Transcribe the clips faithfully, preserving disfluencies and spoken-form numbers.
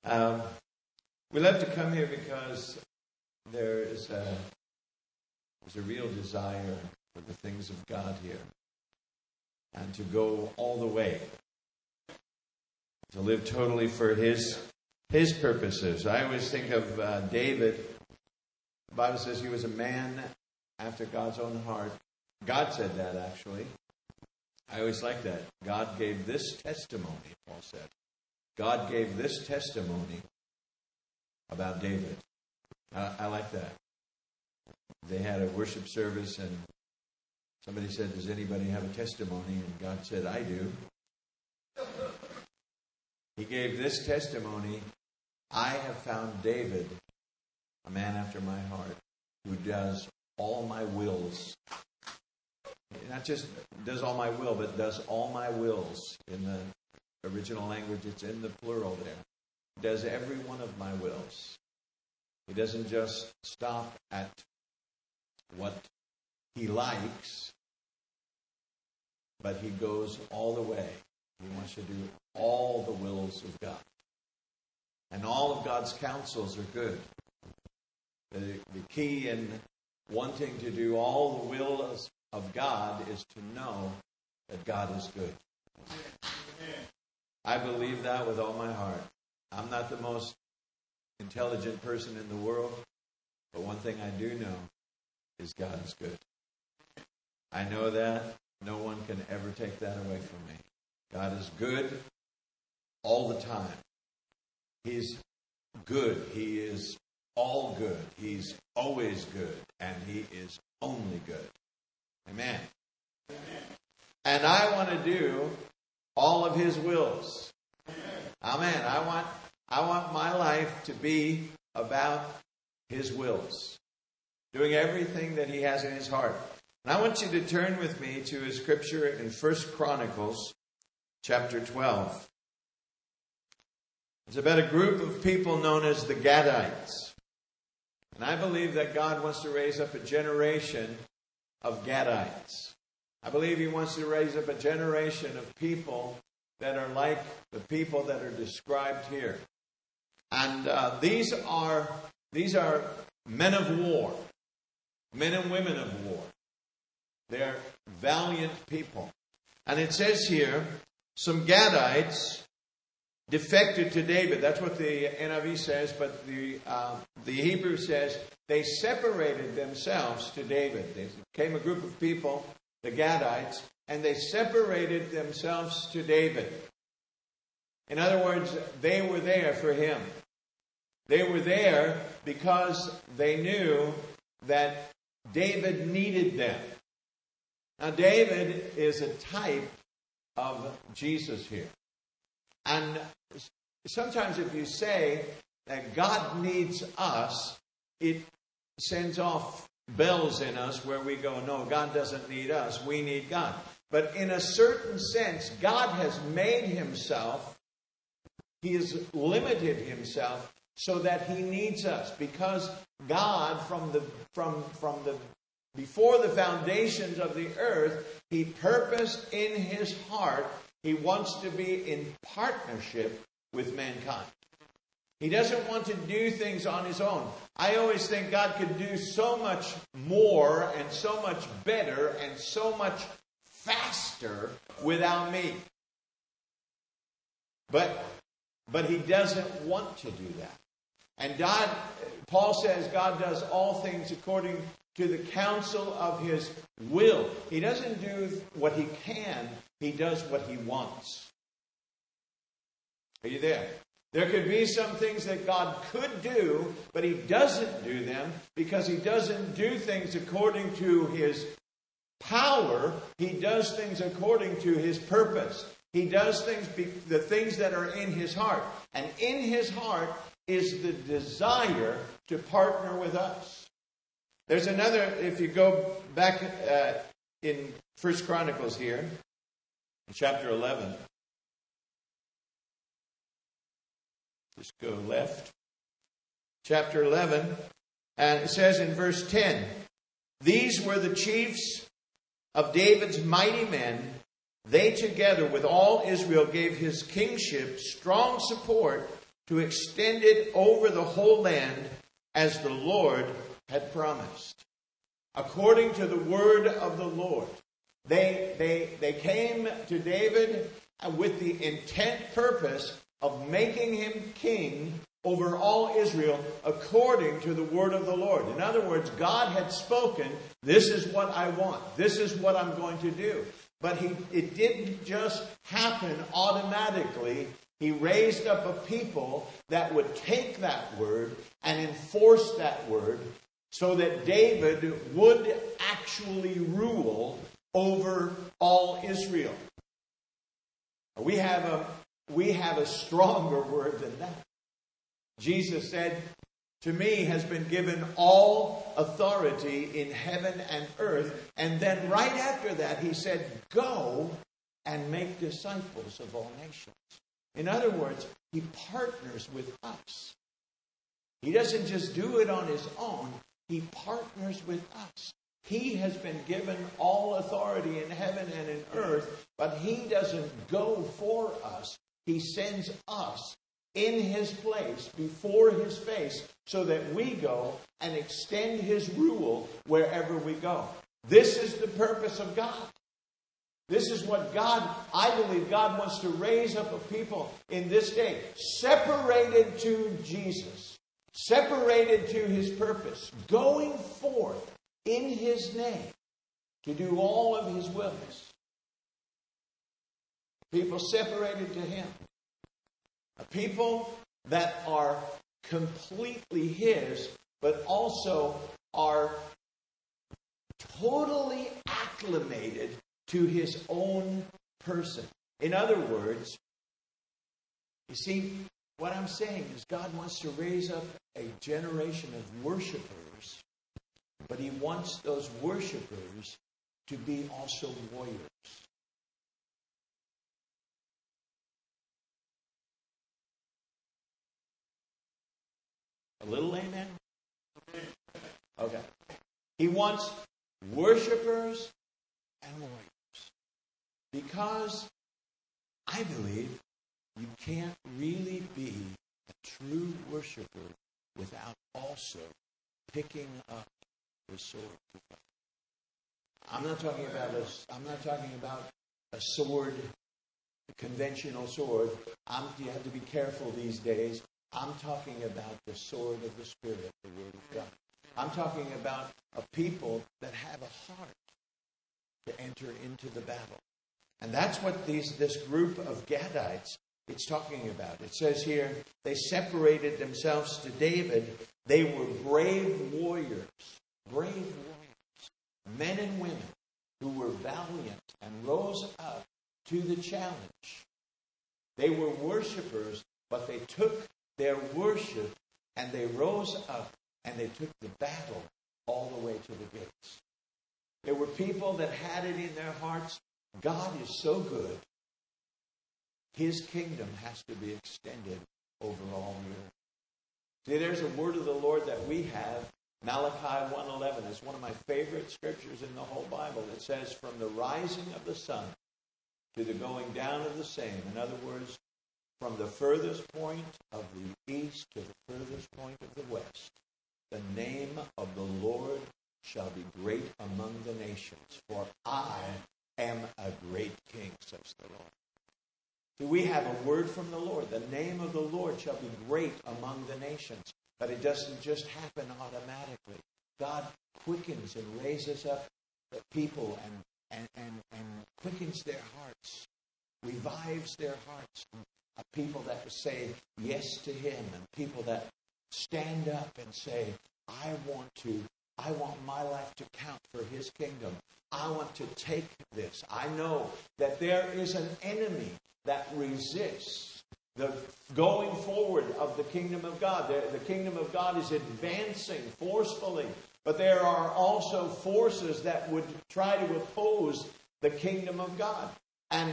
Um, we love to come here because there is a, there's a real desire for the things of God here. And to go all the way. To live totally for His, His purposes. I always think of uh, David. The Bible says he was a man after God's own heart. God said that, actually. I always like that. God gave this testimony, Paul said. God gave this testimony about David. I, I like that. They had a worship service and somebody said, does anybody have a testimony? And God said, I do. He gave this testimony. I have found David, a man after my heart, who does all my wills. Not just does all my will, but does all my wills. In the original language, it's in the plural there. Does every one of my wills. He doesn't just stop at what he likes, but he goes all the way. He wants to do all the wills of God. And all of God's counsels are good. The, the key in wanting to do all the wills of God is to know that God is good. I believe that with all my heart. I'm not the most intelligent person in the world, but one thing I do know is God is good. I know that. No one can ever take that away from me. God is good all the time. He's good. He is all good. He's always good. And He is only good. Amen. Amen. And I want to do all of His wills. Amen. I want, I want my life to be about His wills. Doing everything that He has in His heart. And I want you to turn with me to a scripture in First Chronicles chapter twelve. It's about a group of people known as the Gadites. And I believe that God wants to raise up a generation of Gadites. I believe He wants to raise up a generation of people that are like the people that are described here. And uh, these are these are men of war. Men and women of war. They're valiant people. And it says here, some Gadites defected to David. That's what the N I V says, but the uh, the Hebrew says they separated themselves to David. They came a group of people, the Gadites, and they separated themselves to David. In other words, they were there for him. They were there because they knew that David needed them. Now, David is a type of Jesus here. And sometimes if you say that God needs us, it sends off bells in us where we go, no, God doesn't need us. We need God. But in a certain sense, God has made Himself, He has limited Himself so that He needs us. Because God, from the from from the before the foundations of the earth, He purposed in His heart He wants to be in partnership with mankind. He doesn't want to do things on His own. I always think God could do so much more and so much better and so much faster without me. But, but He doesn't want to do that. And God, Paul says God does all things according to the counsel of His will. He doesn't do what He can. He does what He wants. Are you there? There could be some things that God could do, but He doesn't do them because He doesn't do things according to His power. He does things according to His purpose. He does things, be, the things that are in His heart. And in His heart is the desire to partner with us. There's another, if you go back uh, in First Chronicles here, chapter eleven. Just go left. Chapter eleven. And it says in verse ten, these were the chiefs of David's mighty men. They together with all Israel gave his kingship strong support to extend it over the whole land as the Lord had promised. According to the word of the Lord. They, they, they came to David with the intent purpose of making him king over all Israel according to the word of the Lord. In other words, God had spoken, this is what I want. This is what I'm going to do. But he, it didn't just happen automatically. He raised up a people that would take that word and enforce that word so that David would actually rule over all Israel. We have a, we have a stronger word than that. Jesus said, to me has been given all authority in heaven and earth. And then right after that, he said, go and make disciples of all nations. In other words, he partners with us. He doesn't just do it on his own. He partners with us. He has been given all authority in heaven and in earth, but he doesn't go for us. He sends us in his place, before his face, so that we go and extend his rule wherever we go. This is the purpose of God. This is what God, I believe God wants to raise up a people in this day, separated to Jesus, separated to his purpose, going forth in his name to do all of his wills. People separated to him. A people that are completely his, but also are totally acclimated to his own person. In other words, you see, what I'm saying is God wants to raise up a generation of worshipers, but he wants those worshipers to be also warriors. A little amen? Okay. He wants worshipers and warriors. Because I believe you can't really be a true worshiper without also picking up the sword. I'm not talking about a, I'm not talking about a sword, a conventional sword. I'm, you have to be careful these days. I'm talking about the sword of the Spirit, the Word of God. I'm talking about a people that have a heart to enter into the battle. And that's what these this group of Gadites, it's talking about. It says here, they separated themselves to David. They were brave warriors, brave warriors, men and women who were valiant and rose up to the challenge. They were worshipers, but they took their worship and they rose up and they took the battle all the way to the gates. There were people that had it in their hearts, God is so good, his kingdom has to be extended over all the earth. See, there's a word of the Lord that we have, Malachi one eleven. It's one of my favorite scriptures in the whole Bible. It says, from the rising of the sun to the going down of the same. In other words, from the furthest point of the east to the furthest point of the west, the name of the Lord shall be great among the nations, for I am a great king, says the Lord. See, we have a word from the Lord. The name of the Lord shall be great among the nations. But it doesn't just happen automatically. God quickens and raises up the people and, and, and, and quickens their hearts, revives their hearts. A people that say yes to him, and people that stand up and say, I want to, I want my life to count for his kingdom. I want to take this. I know that there is an enemy that resists the going forward of the kingdom of God. The, the kingdom of God is advancing forcefully, but there are also forces that would try to oppose the kingdom of God. And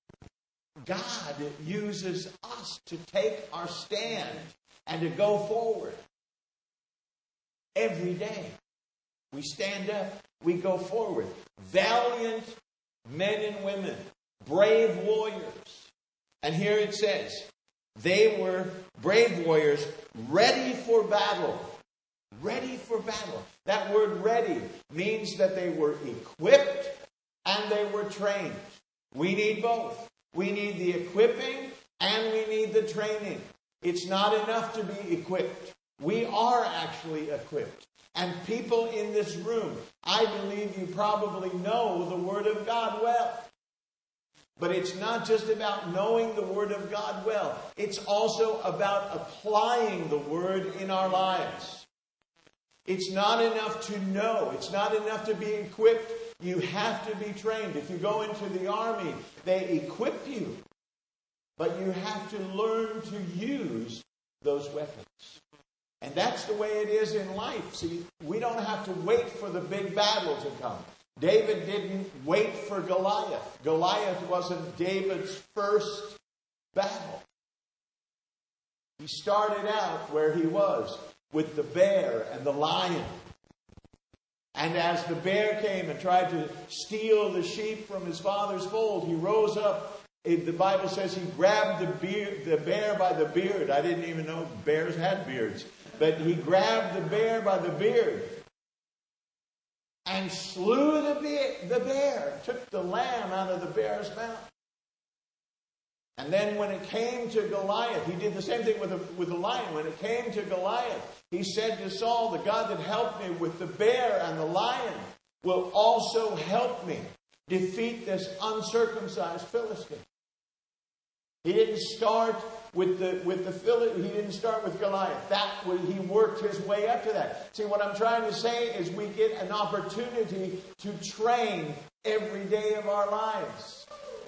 God uses us to take our stand and to go forward. Every day, we stand up, we go forward. Valiant men and women, brave warriors. And here it says, They were brave warriors ready for battle. Ready for battle. That word ready means that they were equipped and they were trained. We need both. We need the equipping and we need the training. It's not enough to be equipped. We are actually equipped. And people in this room, I believe you probably know the Word of God well. But it's not just about knowing the Word of God well. It's also about applying the Word in our lives. It's not enough to know. It's not enough to be equipped. You have to be trained. If you go into the army, they equip you. But you have to learn to use those weapons. And that's the way it is in life. See, we don't have to wait for the big battle to come. David didn't wait for Goliath. Goliath wasn't David's first battle. He started out where he was, with the bear and the lion. And as the bear came and tried to steal the sheep from his father's fold, he rose up. The Bible says he grabbed the, beard, the bear by the beard. I didn't even know bears had beards. But he grabbed the bear by the beard and slew the bear, the bear, took the lamb out of the bear's mouth. And then when it came to Goliath, he did the same thing with the, with the lion. When it came to Goliath, he said to Saul, the God that helped me with the bear and the lion will also help me defeat this uncircumcised Philistine. He didn't start with the with the Philistine. He didn't start with Goliath. That was, he worked his way up to that. See, what I'm trying to say is we get an opportunity to train every day of our lives.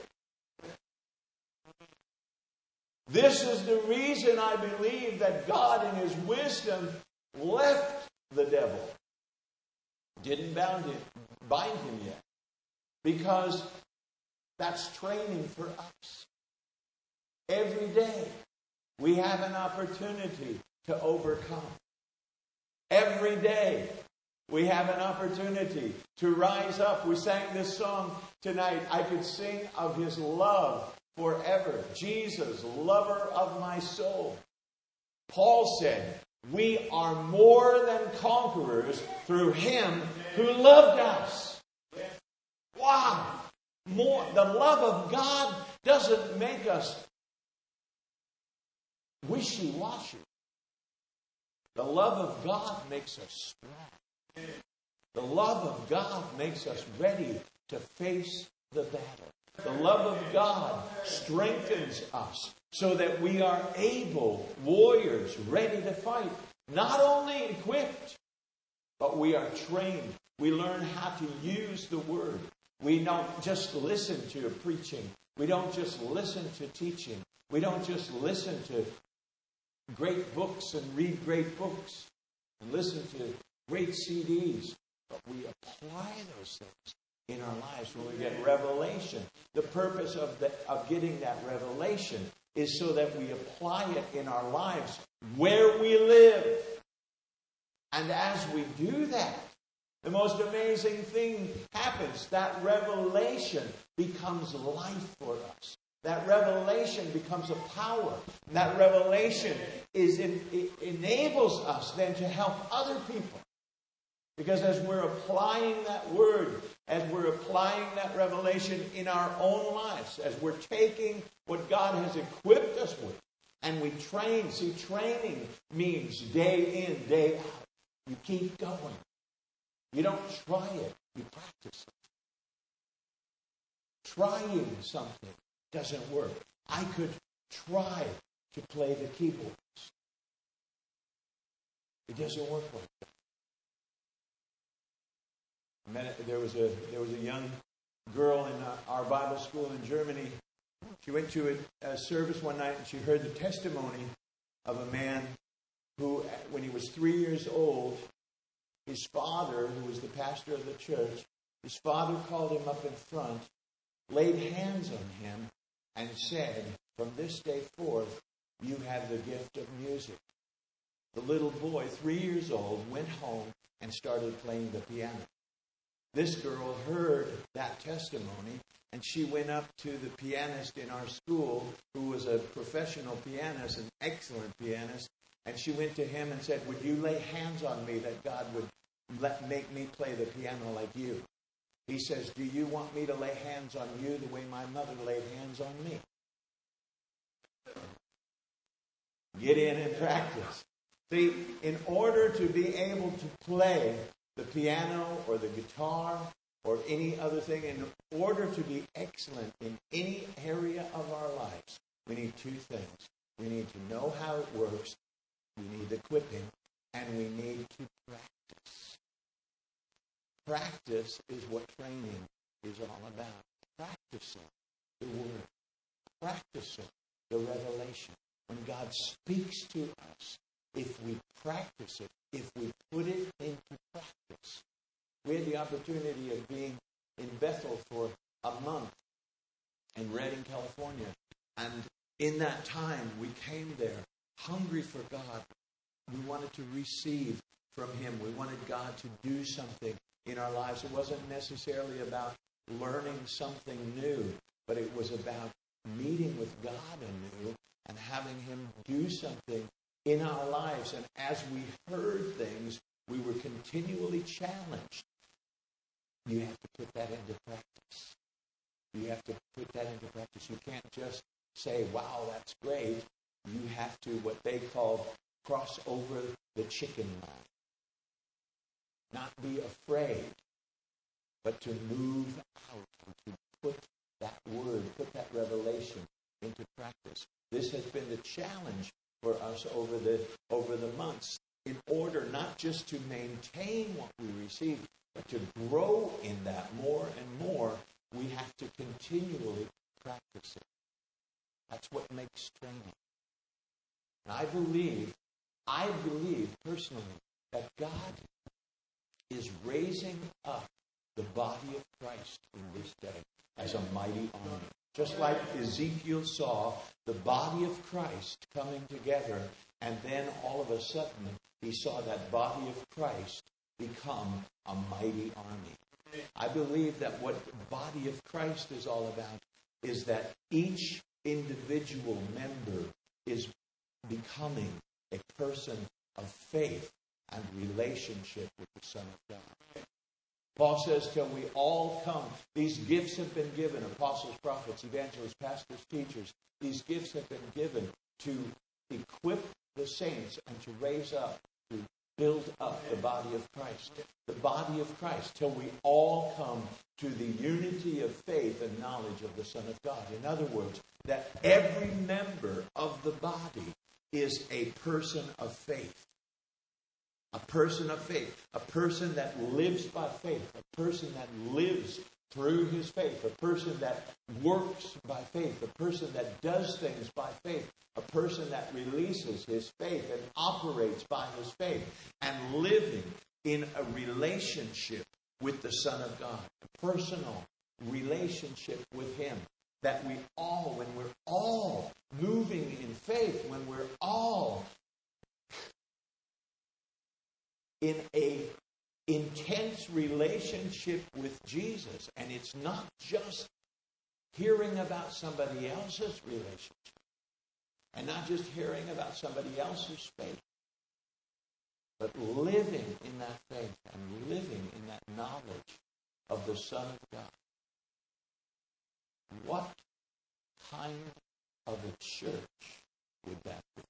This is the reason I believe that God in His wisdom left the devil. Didn't bound him, bind him yet. Because that's training for us. Every day we have an opportunity to overcome. Every day we have an opportunity to rise up. We sang this song tonight. I could sing of His love forever. Jesus, lover of my soul. Paul said, we are more than conquerors through Him who loved us. Wow! More. The love of God doesn't make us wishy-washy. The love of God makes us strong. The love of God makes us ready to face the battle. The love of God strengthens us so that we are able warriors ready to fight. Not only equipped, but we are trained. We learn how to use the Word. We don't just listen to preaching. We don't just listen to teaching. We don't just listen to great books and read great books and listen to great C Ds. But we apply those things in our lives when we get revelation. The purpose of, the, of getting that revelation is so that we apply it in our lives where we live. And as we do that, the most amazing thing happens. That revelation becomes life for us. That revelation becomes a power. That revelation is in, it enables us then to help other people. Because as we're applying that word, as we're applying that revelation in our own lives, as we're taking what God has equipped us with, and we train. See, training means day in, day out. You keep going. You don't try it, you practice it. Trying something doesn't work. I could try to play the keyboards. It doesn't work like that. There was a there was a young girl in our Bible school in Germany. She went to a, a service one night and she heard the testimony of a man who, when he was three years old, his father, who was the pastor of the church, his father called him up in front, laid hands on him, and said, from this day forth, you have the gift of music. The little boy, three years old, went home and started playing the piano. this girl heard that testimony, and she went up to the pianist in our school, who was a professional pianist, an excellent pianist, and she went to him and said, would you lay hands on me that God would let make me play the piano like you? He says, do you want me to lay hands on you the way my mother laid hands on me? Get in and practice. See, in order to be able to play the piano or the guitar or any other thing, in order to be excellent in any area of our lives, we need two things. We need to know how it works, we need equipping, and we need to practice. Practice is what training is all about. Practicing the Word. Practicing the revelation. When God speaks to us, if we practice it, if we put it into practice. We had the opportunity of being in Bethel for a month in Redding, California. And in that time, we came there hungry for God. We wanted to receive from Him. We wanted God to do something in our lives. It wasn't necessarily about learning something new, but it was about meeting with God anew and having Him do something in our lives. And as we heard things, we were continually challenged. You have to put that into practice. You have to put that into practice. You can't just say, wow, that's great. You have to, what they call, cross over the chicken line. Not be afraid, but to move out and to put that word, put that revelation into practice. This has been the challenge for us over the over the months, in order not just to maintain what we receive, but to grow in that more and more. We have to continually practice it. That's what makes training. And I believe, I believe personally that God is raising up the body of Christ in this day as a mighty army. Just like Ezekiel saw the body of Christ coming together, and then all of a sudden he saw that body of Christ become a mighty army. I believe that what the body of Christ is all about is that each individual member is becoming a person of faith and relationship with the Son of God. Paul says, till we all come, these gifts have been given, apostles, prophets, evangelists, pastors, teachers. These gifts have been given to equip the saints and to raise up, to build up the body of Christ. The body of Christ, till we all come to the unity of faith and knowledge of the Son of God. In other words, that every member of the body is a person of faith. A person of faith. A person that lives by faith. A person that lives through his faith. A person that works by faith. A person that does things by faith. A person that releases his faith and operates by his faith. And living in a relationship with the Son of God. A personal relationship with Him. That we all, when we're all moving in faith, when we're all in a intense relationship with Jesus, and it's not just hearing about somebody else's relationship, and not just hearing about somebody else's faith, but living in that faith and living in that knowledge of the Son of God. What kind of a church would that be?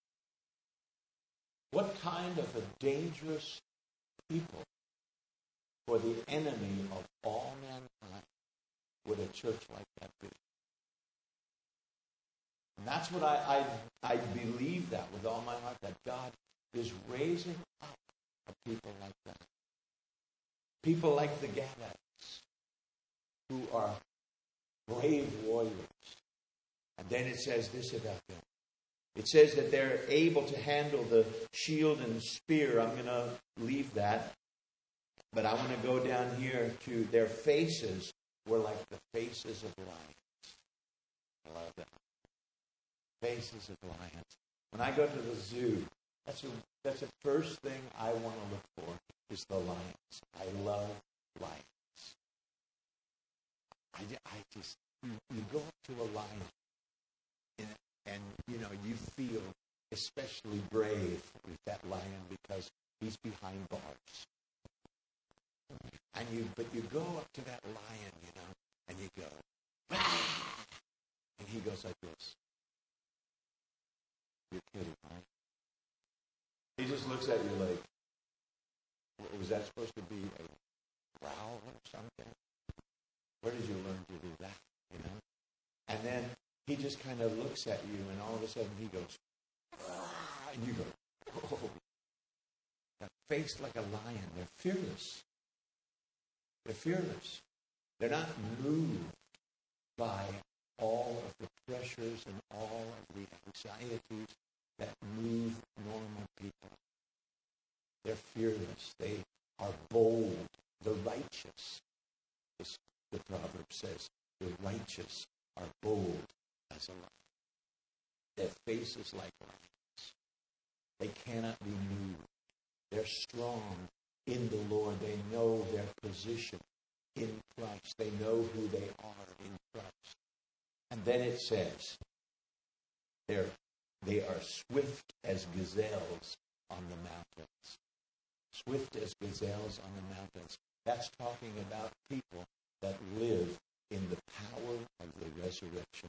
What kind of a dangerous people for the enemy of all mankind would a church like that be? And that's what I, I, I believe that with all my heart, that God is raising up a people like that. People like the Gadites, who are brave warriors. And then it says this about them. It says that they're able to handle the shield and spear. I'm going to leave that. But I want to go down here to their faces were like the faces of lions. I love that. Faces of lions. When I go to the zoo, that's a, that's the first thing I want to look for is the lions. I love lions. I, I just, you, you go up to a lion, and, and, you know, you feel especially brave with that lion because he's behind bars. And you, but you go up to that lion, you know, and you go, ah! And he goes like this. You're kidding, right? He just looks at you like, was that supposed to be a growl or something? Where did you learn to do that, you know? And then he just kind of looks at you, and all of a sudden he goes, ah! And you go, oh. They're faced like a lion. They're fearless. They're fearless. They're not moved by all of the pressures and all of the anxieties that move normal people. They're fearless. They are bold. The righteous, as the proverb says, the righteous are bold as a lion. Their faces like lions. They cannot be moved. They're strong in the Lord. They know their position in Christ. They know who they are in Christ. And then it says, they're, they are swift as gazelles on the mountains. Swift as gazelles on the mountains. That's talking about people that live in the power of the resurrection.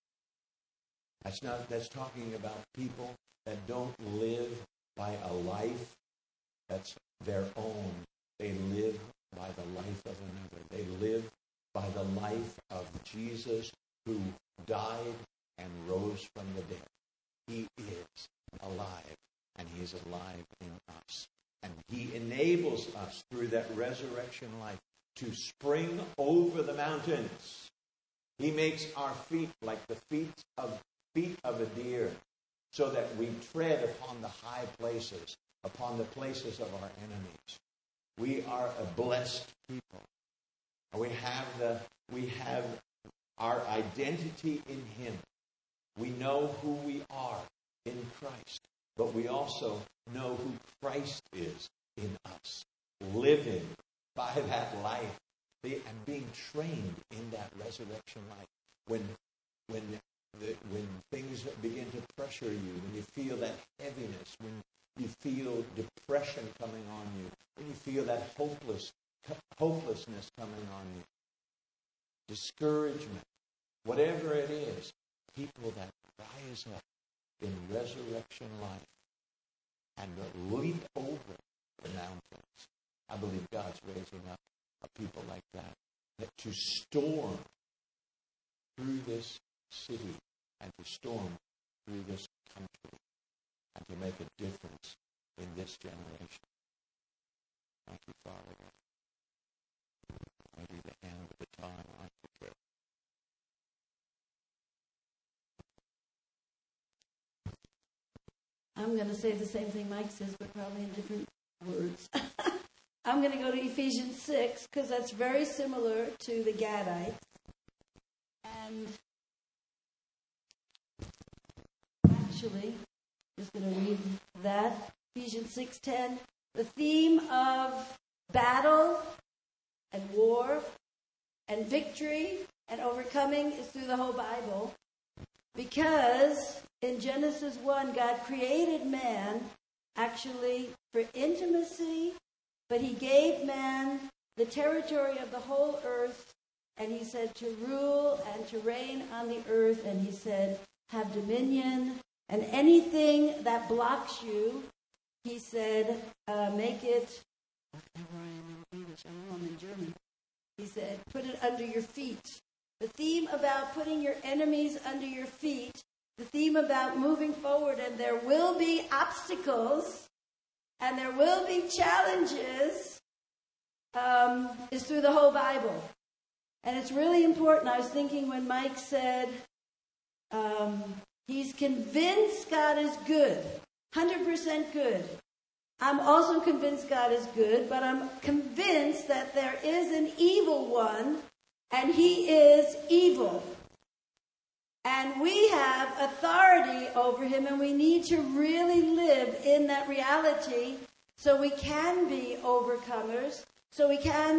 That's not, that's talking about people that don't live by a life that's their own. They live by the life of another. They live by the life of Jesus, who died and rose from the dead. He is alive, and he is alive in us. And he enables us through that resurrection life to spring over the mountains. He makes our feet like the feet of feet of a deer, so that we tread upon the high places, upon the places of our enemies. We are a blessed people. We have the we have our identity in him. We know who we are in Christ, but we also know who Christ is in us, living by that life and being trained in that resurrection life. When when the, when things begin to pressure you, when you feel that heaviness, when you feel depression coming on you, when you feel that hopeless hopelessness coming on you, discouragement, whatever it is, people that rise up in resurrection life and leap over the mountains. I believe God's raising up a people like that, that to storm through this city and to storm through this country and to make a difference in this generation. Thank you, Father. I do the hand of the time I prepare. I'm going to say the same thing Mike says, but probably in different words. I'm going to go to Ephesians six, because that's very similar to the Gadites. And actually, just going to read that. Ephesians six ten. The theme of battle and war and victory and overcoming is through the whole Bible. Because in Genesis one, God created man actually for intimacy, but he gave man the territory of the whole earth, and he said to rule and to reign on the earth, and he said, have dominion, and anything that blocks you, he said, uh, make it, whatever I am in English, I don't know, I'm in German. He said, put it under your feet. The theme about putting your enemies under your feet, the theme about moving forward, and there will be obstacles, and there will be challenges, um, is through the whole Bible. And it's really important. I was thinking when Mike said um, he's convinced God is good, one hundred percent good. I'm also convinced God is good, but I'm convinced that there is an evil one, and he is evil. And we have authority over him, and we need to really live in that reality so we can be overcomers, so we can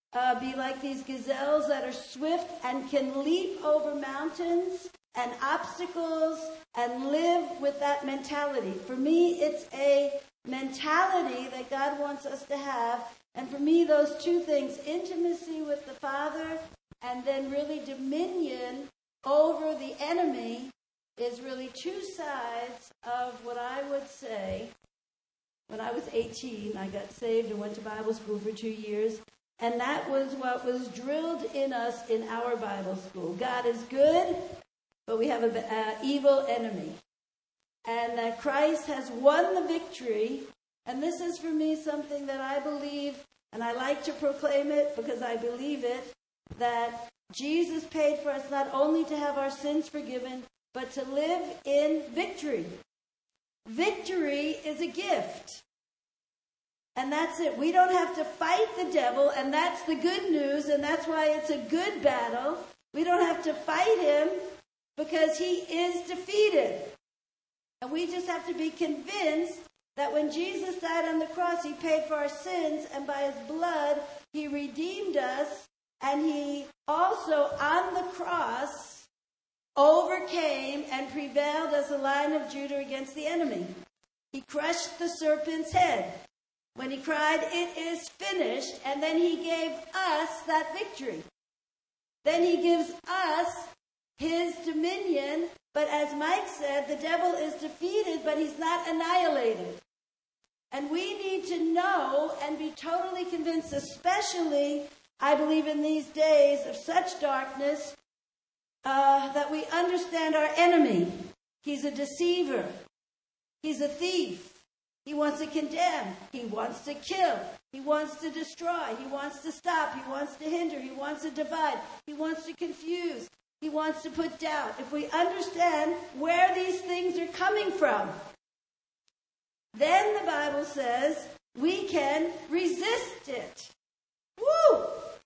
uh, be like these gazelles that are swift and can leap over mountains and obstacles and live with that mentality. For me, it's a mentality that God wants us to have. And for me, those two things, intimacy with the Father and then really dominion over the enemy, is really two sides of what I would say. When I was eighteen, I got saved and went to Bible school for two years. And that was what was drilled in us in our Bible school. God is good, but we have an uh, evil enemy. And that Christ has won the victory. And this is for me something that I believe, and I like to proclaim it because I believe it, that Jesus paid for us not only to have our sins forgiven, but to live in victory. Victory is a gift. And that's it. We don't have to fight the devil, and that's the good news, and that's why it's a good battle. We don't have to fight him because he is defeated. And we just have to be convinced that when Jesus died on the cross, he paid for our sins, and by his blood, he redeemed us, and he also, on the cross, overcame and prevailed as a Lion of Judah against the enemy. He crushed the serpent's head when he cried, "It is finished," and then he gave us that victory. Then he gives us his dominion, but as Mike said, the devil is defeated, but he's not annihilated. And we need to know and be totally convinced, especially, I believe, in these days of such darkness, uh, that we understand our enemy. He's a deceiver. He's a thief. He wants to condemn. He wants to kill. He wants to destroy. He wants to stop. He wants to hinder. He wants to divide. He wants to confuse. He wants to put doubt. If we understand where these things are coming from, then the Bible says we can resist it. Woo!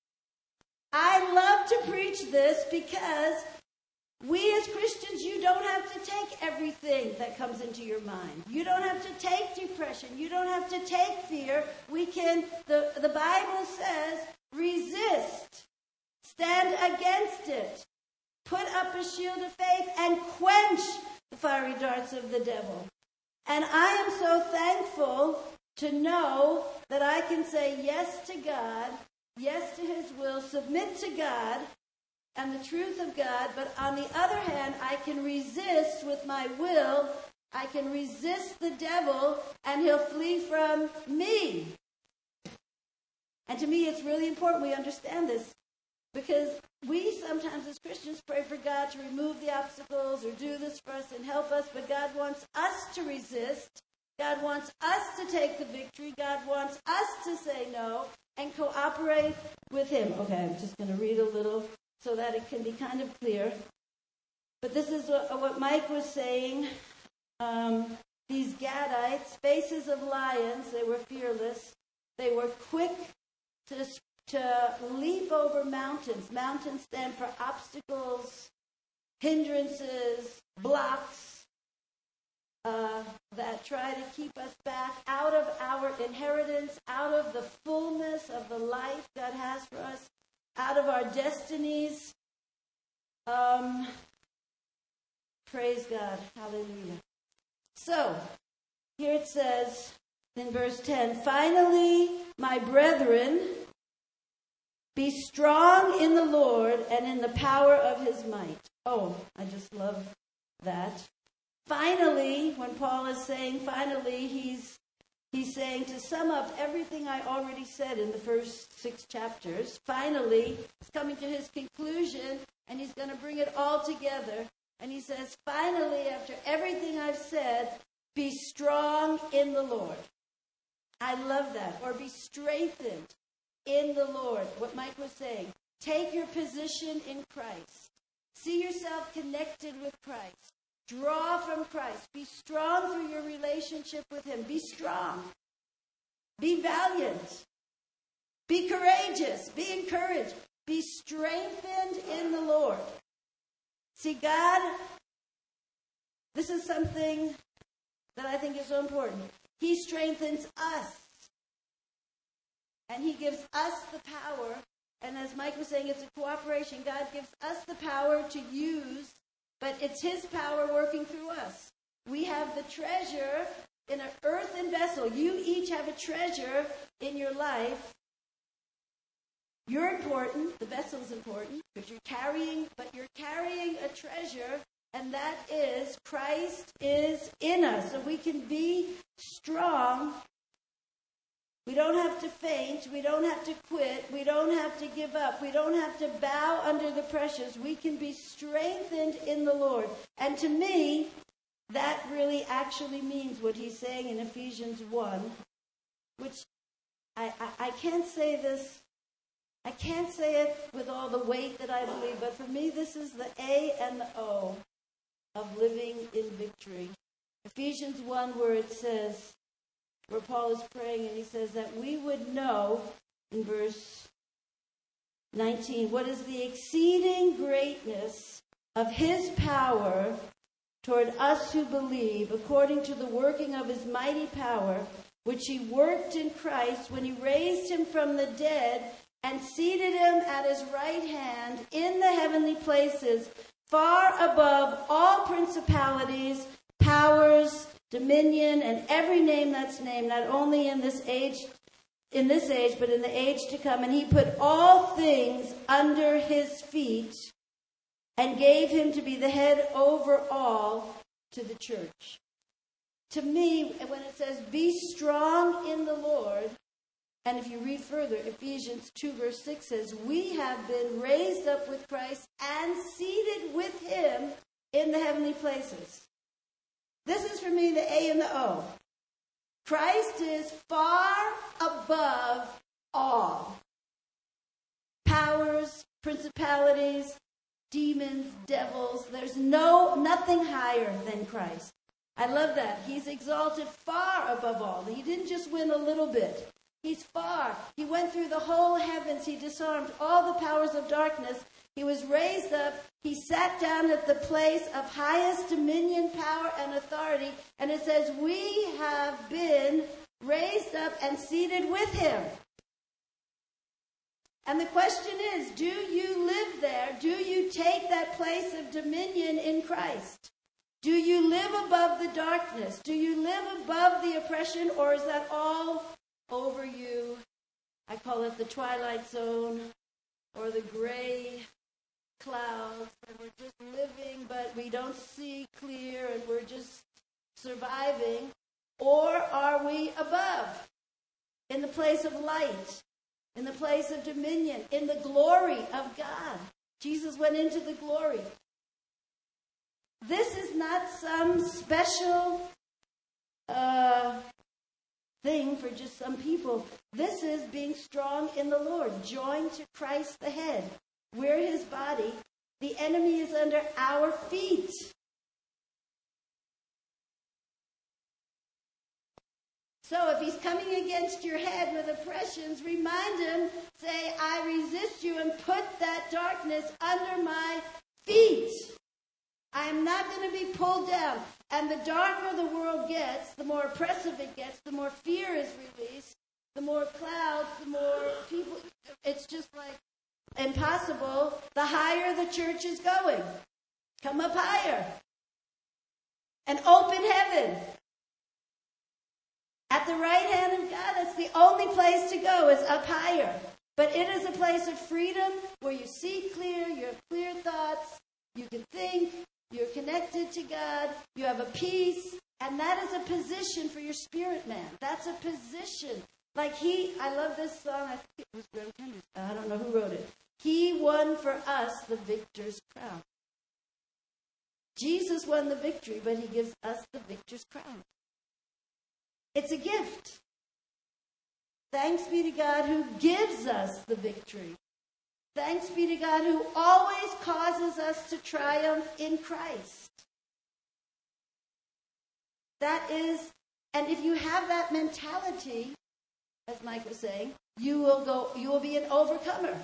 I love to preach this because we as Christians, you don't have to take everything that comes into your mind. You don't have to take depression. You don't have to take fear. We can, the, the Bible says, resist. Stand against it. Put up a shield of faith and quench the fiery darts of the devil. And I am so thankful to know that I can say yes to God, yes to his will, submit to God and the truth of God, but on the other hand, I can resist with my will. I can resist the devil, and he'll flee from me. And to me, it's really important we understand this, because we sometimes as Christians pray for God to remove the obstacles or do this for us and help us, but God wants us to resist. God wants us to take the victory. God wants us to say no and cooperate with him. Okay, I'm just going to read a little so that it can be kind of clear. But this is what, what Mike was saying. Um, these Gadites, faces of lions, they were fearless. They were quick to, to leap over mountains. Mountains stand for obstacles, hindrances, blocks uh, that try to keep us back out of our inheritance, out of the fullness of the life God has for us, out of our destinies. Um, praise God. Hallelujah. So, here it says in verse ten, "Finally, my brethren, be strong in the Lord and in the power of his might." Oh, I just love that. Finally, when Paul is saying finally, he's He's saying, to sum up everything I already said in the first six chapters, finally, he's coming to his conclusion, and he's going to bring it all together. And he says, finally, after everything I've said, be strong in the Lord. I love that. Or be strengthened in the Lord. What Mike was saying. Take your position in Christ. See yourself connected with Christ. Draw from Christ. Be strong through your relationship with him. Be strong. Be valiant. Be courageous. Be encouraged. Be strengthened in the Lord. See, God, this is something that I think is so important. He strengthens us. And he gives us the power And as Mike was saying, it's a cooperation. God gives us the power to use, but it's his power working through us. We have the treasure in an earthen vessel. You each have a treasure in your life. You're important. The vessel's important because you're carrying, but you're carrying a treasure, and that is Christ is in us. So we can be strong. We don't have to faint. We don't have to quit. We don't have to give up. We don't have to bow under the pressures. We can be strengthened in the Lord. And to me, that really actually means what he's saying in Ephesians one, which I, I, I can't say this, I can't say it with all the weight that I believe, but for me this is the A and the O of living in victory. Ephesians one, where it says, where Paul is praying, and he says that we would know, in verse nineteen, what is the exceeding greatness of his power toward us who believe, according to the working of his mighty power, which he worked in Christ when he raised him from the dead and seated him at his right hand in the heavenly places, far above all principalities, powers, dominion, and every name that's named, not only in this age, in this age, but in the age to come. And he put all things under his feet and gave him to be the head over all to the church. To me, when it says, be strong in the Lord, and if you read further, Ephesians two verse six says, we have been raised up with Christ and seated with him in the heavenly places. This is for me the A and the O. Christ is far above all powers, principalities, demons, devils. There's no nothing higher than Christ. I love that. He's exalted far above all. He didn't just win a little bit. He's far. He went through the whole heavens. He disarmed all the powers of darkness. He was raised up. He sat down at the place of highest dominion, power, and authority. And it says, we have been raised up and seated with him. And the question is, do you live there? Do you take that place of dominion in Christ? Do you live above the darkness? Do you live above the oppression, or is that all over you? I call it the twilight zone or the gray clouds, and we're just living, but we don't see clear, and we're just surviving. Or are we above, in the place of light, in the place of dominion, in the glory of God? Jesus went into the glory. This is not some special uh, thing for just some people. This is being strong in the Lord, joined to Christ the head. We're his body. The enemy is under our feet. So if he's coming against your head with oppressions, remind him, say, I resist you, and put that darkness under my feet. I am not going to be pulled down. And the darker the world gets, the more oppressive it gets, the more fear is released, the more clouds, the more people. It's just like impossible. The higher the church is going. Come up higher. An open heaven. At the right hand of God, that's the only place to go, is up higher. But it is a place of freedom where you see clear, you have clear thoughts, you can think, you're connected to God, you have a peace, and that is a position for your spirit man. That's a position. Like he, I love this song, I think it was Graham Kendrick, I don't know who wrote it. He won for us the victor's crown. Jesus won the victory, but he gives us the victor's crown. It's a gift. Thanks be to God who gives us the victory. Thanks be to God who always causes us to triumph in Christ. That is, and if you have that mentality, as Mike was saying, you will go, you will be an overcomer.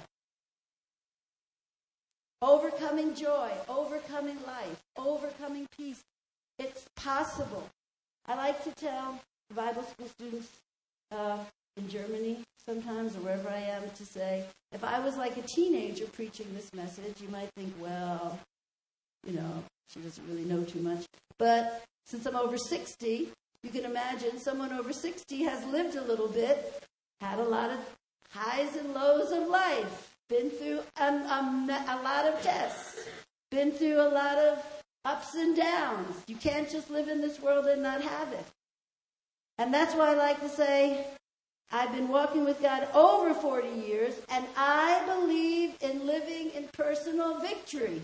Overcoming joy, overcoming life, overcoming peace. It's possible. I like to tell Bible school students, uh, in Germany sometimes, or wherever I am, to say, if I was like a teenager preaching this message, you might think, well, you know, she doesn't really know too much. But since I'm over sixty, you can imagine someone over sixty has lived a little bit, had a lot of highs and lows of life, been through um, um, a lot of tests, been through a lot of ups and downs. You can't just live in this world and not have it. And that's why I like to say, I've been walking with God over forty years, and I believe in living in personal victory.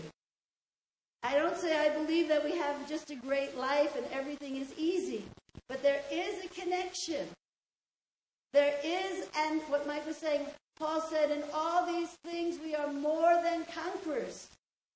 I don't say I believe that we have just a great life and everything is easy, but there is a connection. There is, and what Mike was saying, Paul said, in all these things we are more than conquerors.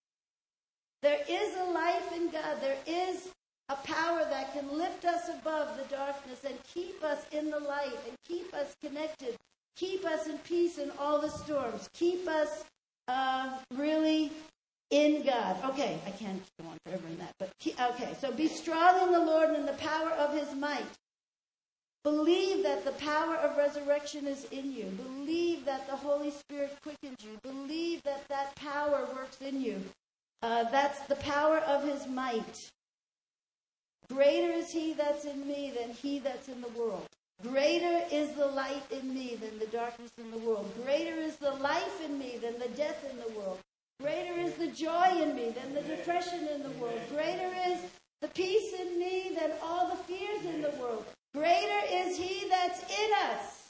There is a life in God. There is a power that can lift us above the darkness and keep us in the light and keep us connected, keep us in peace in all the storms, keep us uh, really in God. Okay, I can't go on forever in that, but keep, okay. So be strong in the Lord and in the power of His might. Believe that the power of resurrection is in you. Believe that the Holy Spirit quickens you. Believe that that power works in you. Uh, that's the power of His might. Greater is He that's in me than he that's in the world. Greater is the light in me than the darkness in the world. Greater is the life in me than the death in the world. Greater is the joy in me than the depression in the world. Greater is the peace in me than all the fears in the world. Greater is He that's in us.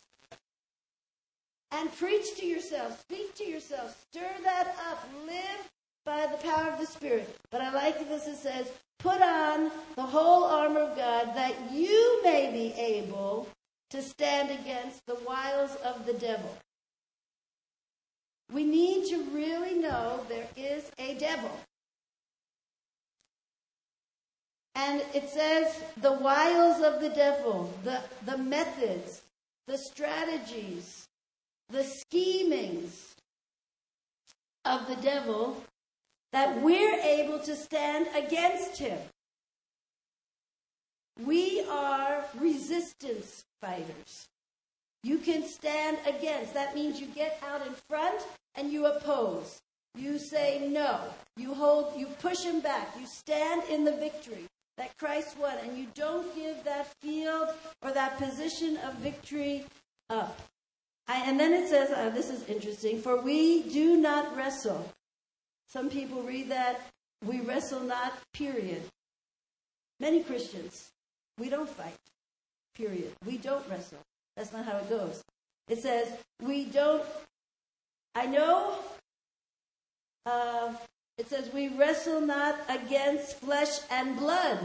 And preach to yourself, speak to yourself, stir that up, live by the power of the Spirit. But I like this, it says, put on the whole armor of God that you may be able to stand against the wiles of the devil. We need to really know there is a devil. And it says the wiles of the devil, the, the methods, the strategies, the schemings of the devil, that we're able to stand against him. We are resistance fighters. You can stand against. That means you get out in front and you oppose. You say no. You hold, you push him back. You stand in the victory that Christ won, and you don't give that field or that position of victory up. I, and then it says, uh, this is interesting, for we do not wrestle. Some people read that, we wrestle not, period. Many Christians, we don't fight, period. We don't wrestle. That's not how it goes. It says, we don't, I know, uh, it says, we wrestle not against flesh and blood.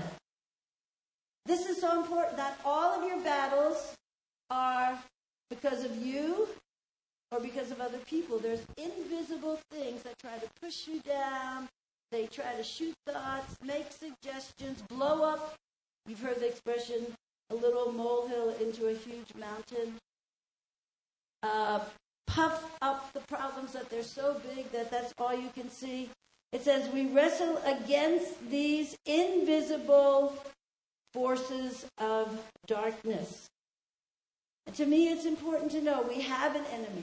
This is so important, that all of your battles are because of you or because of other people. There's invisible things that try to push you down. They try to shoot thoughts, make suggestions, blow up. You've heard the expression, a little molehill into a huge mountain. Uh, puff up the problems that they're so big that that's all you can see. It says we wrestle against these invisible forces of darkness. And to me, it's important to know we have an enemy.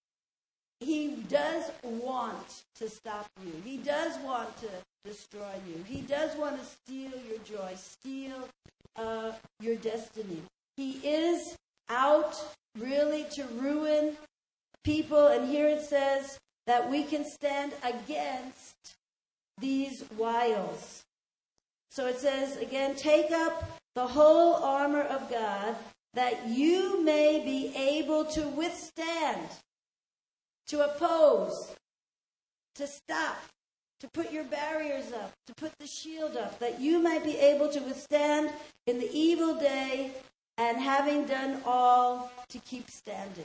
He does want to stop you. He does want to destroy you. He does want to steal your joy, steal uh, your destiny. He is out really to ruin people. And here it says that we can stand against these wiles. So it says, again, take up the whole armor of God that you may be able to withstand, to oppose, to stop, to put your barriers up, to put the shield up, that you might be able to withstand in the evil day, and having done all, to keep standing.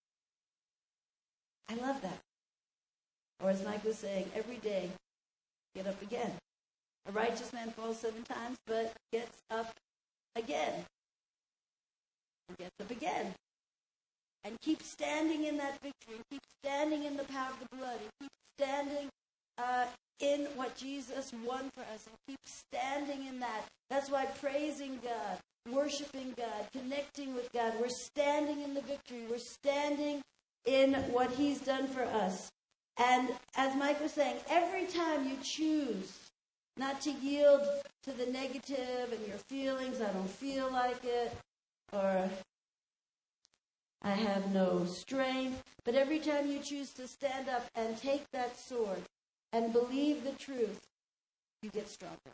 I love that. Or as Mike was saying, every day, get up again. A righteous man falls seven times, but gets up again. And gets up again. And keep standing in that victory. And keep standing in the power of the blood. And keep standing uh, in what Jesus won for us. And keep standing in that. That's why praising God, worshiping God, connecting with God. We're standing in the victory. We're standing in what He's done for us. And as Mike was saying, every time you choose not to yield to the negative and your feelings, I don't feel like it, or I have no strength, but every time you choose to stand up and take that sword and believe the truth, you get stronger.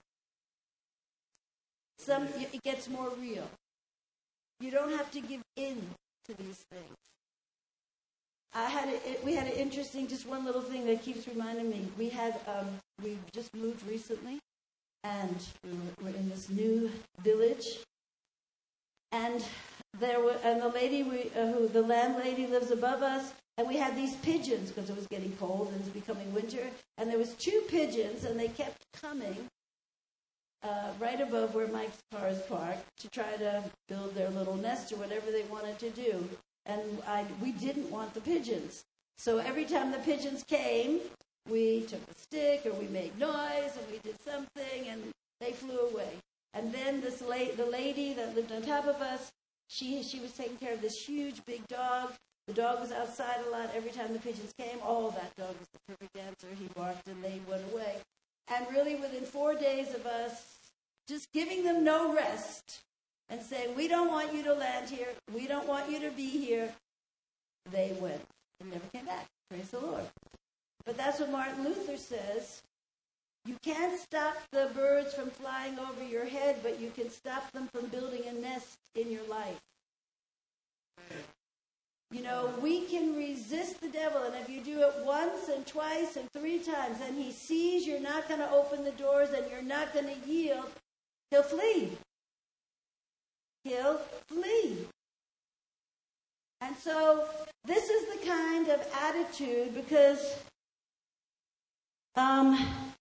Some, it gets more real. You don't have to give in to these things. I had a, it, we had an interesting, just one little thing that keeps reminding me. We had, um, we just moved recently, and we were, we're in this new village, and there were, and the lady, we, uh, who the landlady lives above us, and we had these pigeons because it was getting cold and it was becoming winter, and there was two pigeons, and they kept coming uh, right above where Mike's car is parked to try to build their little nest or whatever they wanted to do. And I, we didn't want the pigeons. So every time the pigeons came, we took a stick or we made noise and we did something and they flew away. And then this la- the lady that lived on top of us, she she was taking care of this huge big dog. The dog was outside a lot. Every time the pigeons came, oh, that dog was the perfect answer. He barked and they went away. And really within four days of us just giving them no rest and saying, we don't want you to land here, we don't want you to be here, they went and never came back. Praise the Lord. But that's what Martin Luther says. You can't stop the birds from flying over your head, but you can stop them from building a nest in your life. You know, we can resist the devil, and if you do it once and twice and three times, and he sees you're not going to open the doors and you're not going to yield, he'll flee. He'll flee. And so this is the kind of attitude, because um,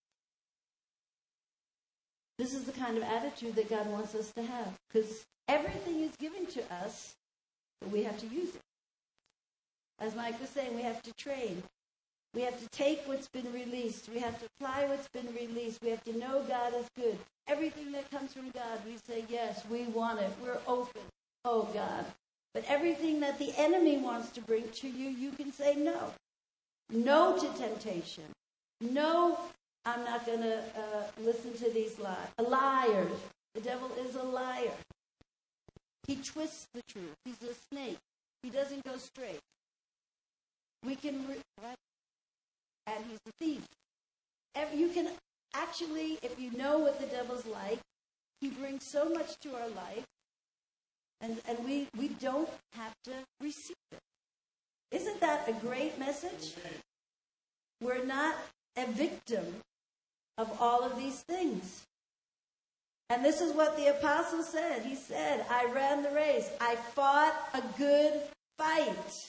this is the kind of attitude that God wants us to have. Because everything is given to us, but we have to use it. As Mike was saying, we have to train. We have to take what's been released. We have to apply what's been released. We have to know God is good. Everything that comes from God, we say, yes, we want it. We're open. Oh, God. But everything that the enemy wants to bring to you, you can say no. No to temptation. No, I'm not going to uh, listen to these lies. A liar. The devil is a liar. He twists the truth. He's a snake. He doesn't go straight. We can, re- right? And he's a thief. You can actually, if you know what the devil's like, he brings so much to our life, and, and we, we don't have to receive it. Isn't that a great message? We're not a victim of all of these things. And this is what the apostle said. He said, I ran the race. I fought a good fight.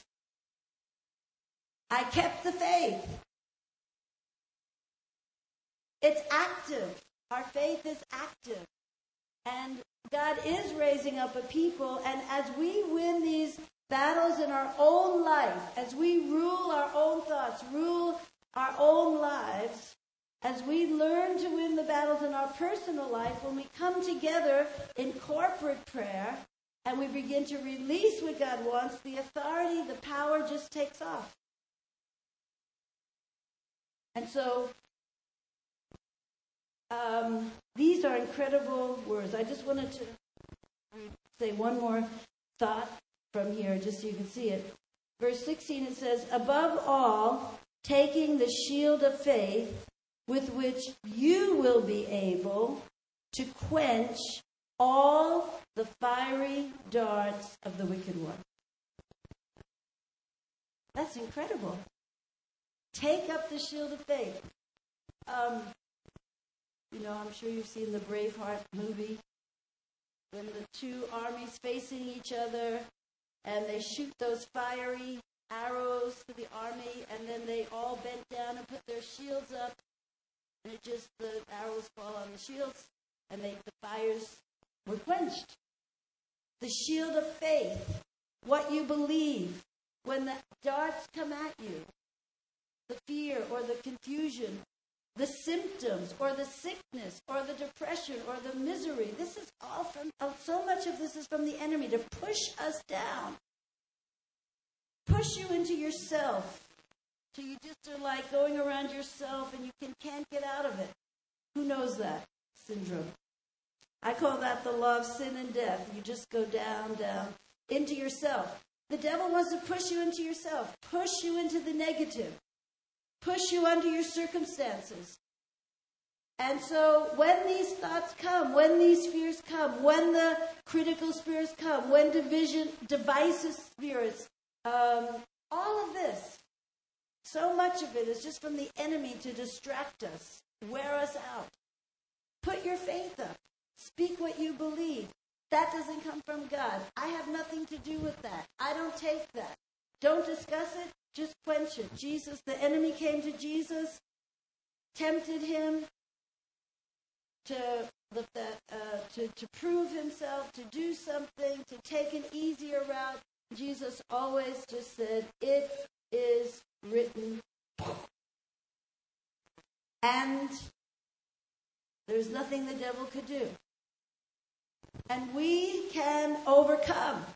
I kept the faith. It's active. Our faith is active. And God is raising up a people. And as we win these battles in our own life, as we rule our own thoughts, rule our own lives, as we learn to win the battles in our personal life, when we come together in corporate prayer and we begin to release what God wants, the authority, the power just takes off. And so, um, these are incredible words. I just wanted to say one more thought from here, just so you can see it. Verse sixteen, it says, above all, taking the shield of faith, with which you will be able to quench all the fiery darts of the wicked one. That's incredible. Take up the shield of faith. Um, you know, I'm sure you've seen the Braveheart movie. When the two armies facing each other, and they shoot those fiery arrows to the army, and then they all bent down and put their shields up, and it just, the arrows fall on the shields, and they, the fires were quenched. The shield of faith, what you believe, when the darts come at you, the fear or the confusion, the symptoms or the sickness or the depression or the misery. This is all from, so much of this is from the enemy to push us down. Push you into yourself. Till you just are like going around yourself and you can, can't get out of it. Who knows that syndrome? I call that the law of sin and death. You just go down, down into yourself. The devil wants to push you into yourself. Push you into the negative. Push you under your circumstances. And so when these thoughts come, when these fears come, when the critical spirits come, when division, divisive spirits, um, all of this, so much of it is just from the enemy to distract us, wear us out. Put your faith up. Speak what you believe. That doesn't come from God. I have nothing to do with that. I don't take that. Don't discuss it. Just quench it. Jesus, the enemy came to Jesus, tempted him to look that, uh, to, to prove himself, to do something, to take an easier route. Jesus always just said, "It is written." And there's nothing the devil could do. And we can overcome.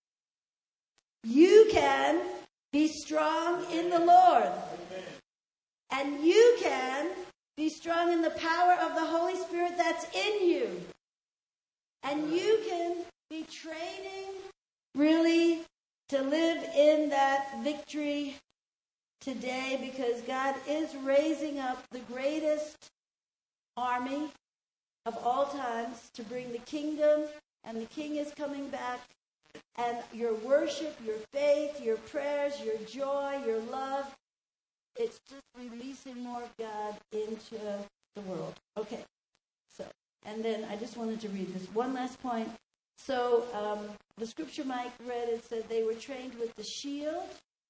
You can be strong in the Lord. And you can be strong in the power of the Holy Spirit that's in you. And you can be training really to live in that victory today, because God is raising up the greatest army of all times to bring the kingdom, and the king is coming back. And your worship, your faith, your prayers, your joy, your love, it's just releasing more of God into the world. Okay, so, and then I just wanted to read this one last point. So um, the scripture Mike read, it said they were trained with the shield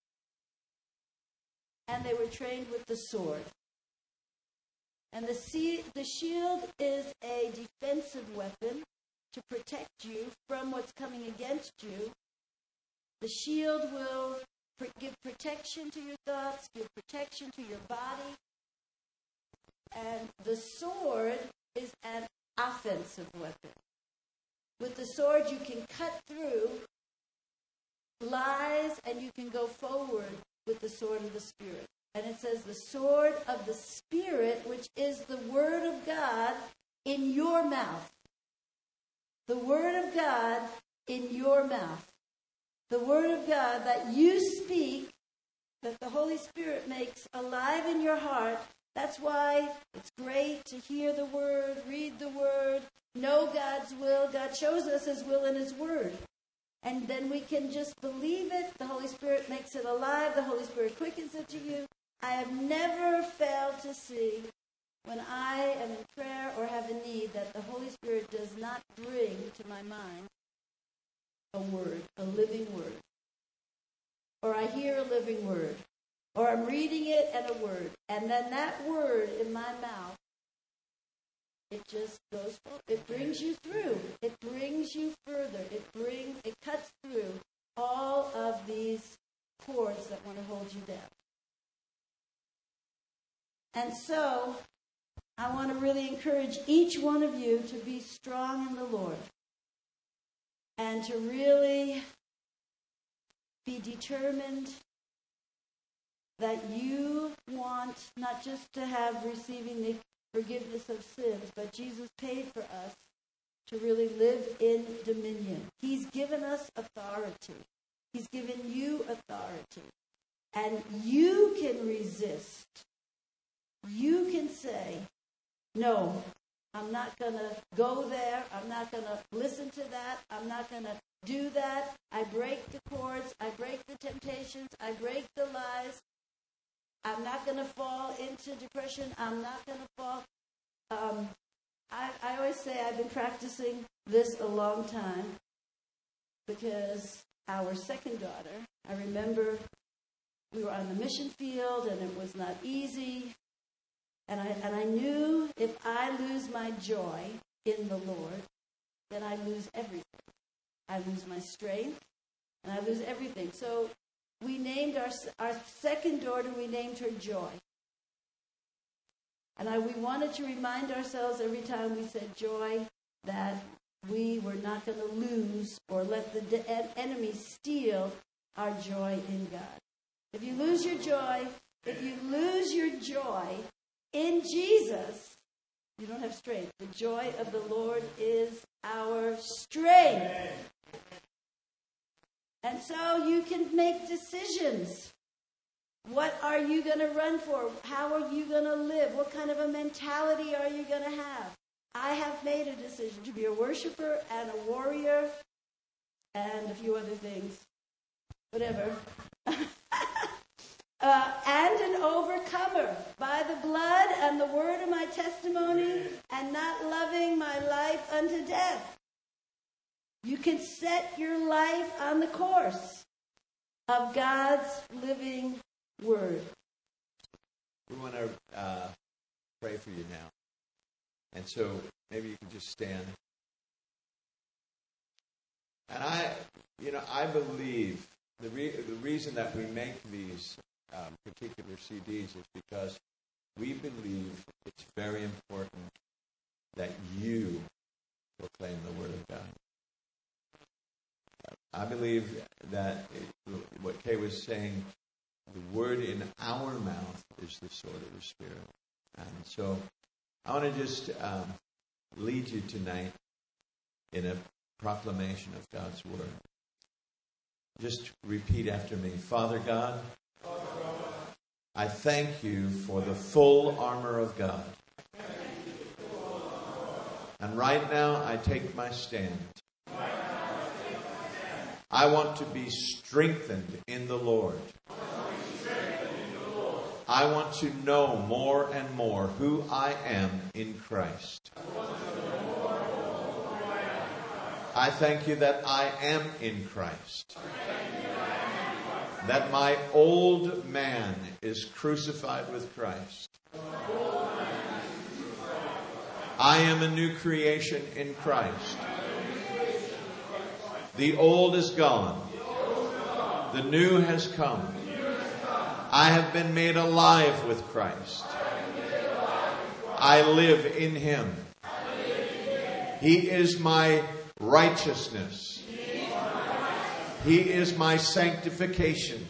and they were trained with the sword. And the, sea, the shield is a defensive weapon to protect you from what's coming against you. The shield will pr- give protection to your thoughts, give protection to your body. And the sword is an offensive weapon. With the sword, you can cut through lies and you can go forward with the sword of the Spirit. And it says the sword of the Spirit, which is the word of God in your mouth. The word of God in your mouth. The word of God that you speak, that the Holy Spirit makes alive in your heart. That's why it's great to hear the word, read the word, know God's will. God shows us his will in his word. And then we can just believe it. The Holy Spirit makes it alive. The Holy Spirit quickens it to you. I have never failed to see when I am in prayer or have a need that the Holy Spirit does not bring to my mind a word, a living word. Or I hear a living word. Or I'm reading it and a word. And then that word in my mouth, it just goes forward. It brings you through. It brings you further. It brings, it cuts through all of these cords that want to hold you down. And so, I want to really encourage each one of you to be strong in the Lord. And to really be determined that you want not just to have receiving the forgiveness of sins, but Jesus paid for us to really live in dominion. He's given us authority. He's given you authority. And you can resist. You can say, no, I'm not going to go there. I'm not going to listen to that. I'm not going to do that. I break the cords. I break the temptations. I break the lies. I'm not going to fall into depression. I'm not going to fall. Um, I, I always say I've been practicing this a long time because our second daughter, I remember we were on the mission field and it was not easy. And I, and I knew if I lose my joy in the Lord, then I lose everything. I lose my strength and I lose everything. So we named our our second daughter, we named her Joy. And I, we wanted to remind ourselves every time we said joy that we were not going to lose or let the de- enemy steal our joy in God. If you lose your joy, if you lose your joy in Jesus, you don't have strength. The joy of the Lord is our strength. And so you can make decisions. What are you going to run for? How are you going to live? What kind of a mentality are you going to have? I have made a decision to be a worshiper and a warrior and a few other things. Whatever. uh, and an overcomer by the blood and the word of my testimony and not loving my life unto death. You can set your life on the course of God's living word. We want to uh, pray for you now. And so maybe you can just stand. And I, you know, I believe the re- the reason that we make these um, particular C Ds is because we believe it's very important that you proclaim the Word of God. I believe that it, what Kay was saying, the word in our mouth is the sword of the Spirit. And so I want to just um, lead you tonight in a proclamation of God's Word. Just repeat after me. Father God, Father God, I thank you for the full armor of God. And right now I take my stand. I want to be strengthened in the Lord. I want to know more and more who I am in Christ. I thank you that I am in Christ. That my old man is crucified with Christ. I am a new creation in Christ. The old is gone. The new has come. I have been made alive with Christ. I live in Him. He is my righteousness. He is my sanctification.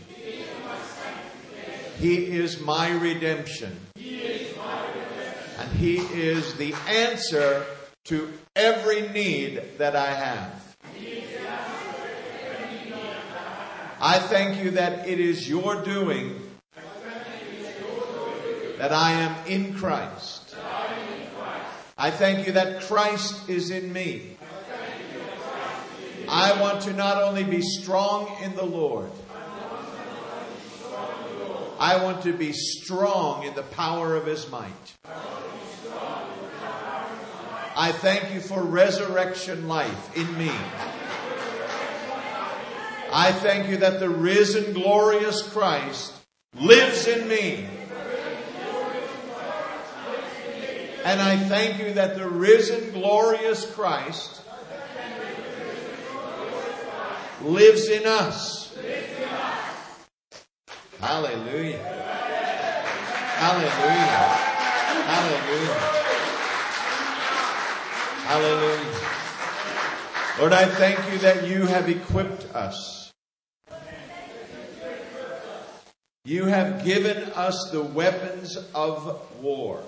He is my redemption. And He is the answer to every need that I have. I thank you that it is your doing that I am in Christ. I thank you that Christ is in me. I want to not only be strong in the Lord, I want to be strong in the power of His might. I thank you for resurrection life in me. I thank you that the risen, glorious Christ lives in me. And I thank you that the risen, glorious Christ lives in us. Hallelujah. Hallelujah. Hallelujah. Hallelujah. Lord, I thank you that you have equipped us. You have given us the weapons of war.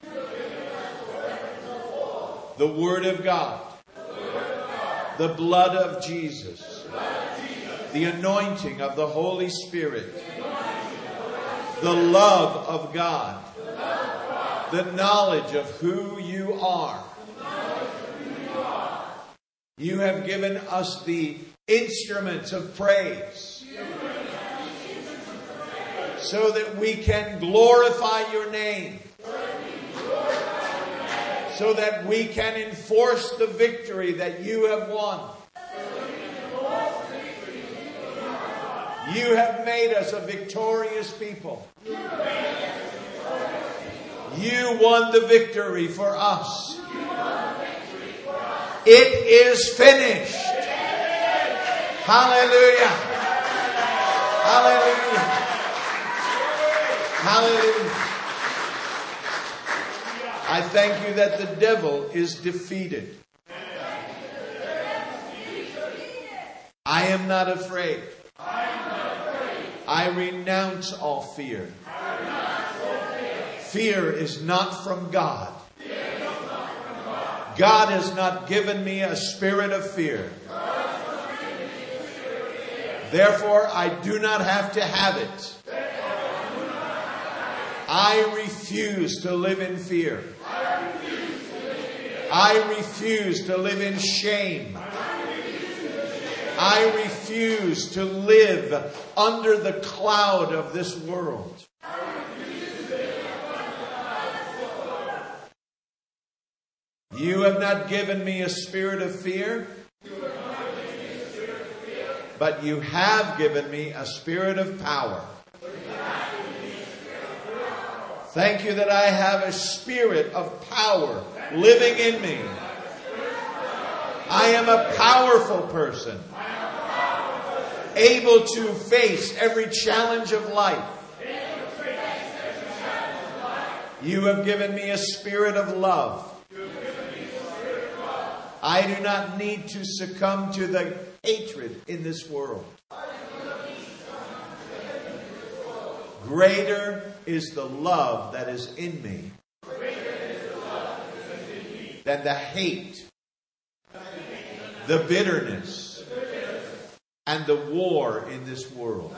The Word of God. The blood of Jesus. The anointing of the Holy Spirit. The love of God. The knowledge of who you are. You have given us the instruments of praise so that we can glorify your name, so that we can enforce the victory that you have won. You have made us a victorious people. You won the victory for us. It is finished. Hallelujah. Hallelujah. Hallelujah. I thank you that the devil is defeated. I am not afraid. I renounce all fear. Fear is not from God. God has not given me a spirit of fear. Therefore, I do not have to have it. I refuse to live in fear. I refuse to live in shame. I refuse to live under the cloud of this world. You have not given me a spirit of fear, but you have given me a spirit of power. Thank you that I have a spirit of power living in me. I am a powerful person, able to face every challenge of life. You have given me a spirit of love. I do not need to succumb to the hatred in this world. Greater is the love that is in me than the hate, the bitterness, and the war in this world.